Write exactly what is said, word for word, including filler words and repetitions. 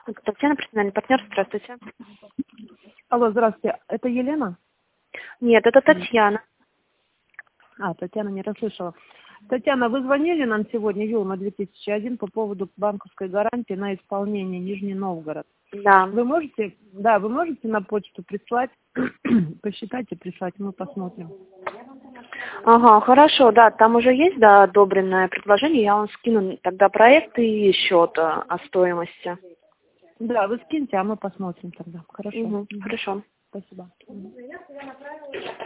Татьяна, профессиональный партнер, здравствуйте. Алло, здравствуйте. Это Елена? Нет, это Татьяна. А, Татьяна, не расслышала. Татьяна, вы звонили нам сегодня, Юлма две тысячи один, по поводу банковской гарантии на исполнение Нижний Новгород. Да. Вы можете, да, вы можете на почту прислать, посчитать и прислать, мы посмотрим. Ага, хорошо, да, там уже есть, да, одобренное предложение, я вам скину тогда проект и счет о стоимости. Да, вы скиньте, а мы посмотрим тогда. Хорошо. Угу, хорошо. Спасибо.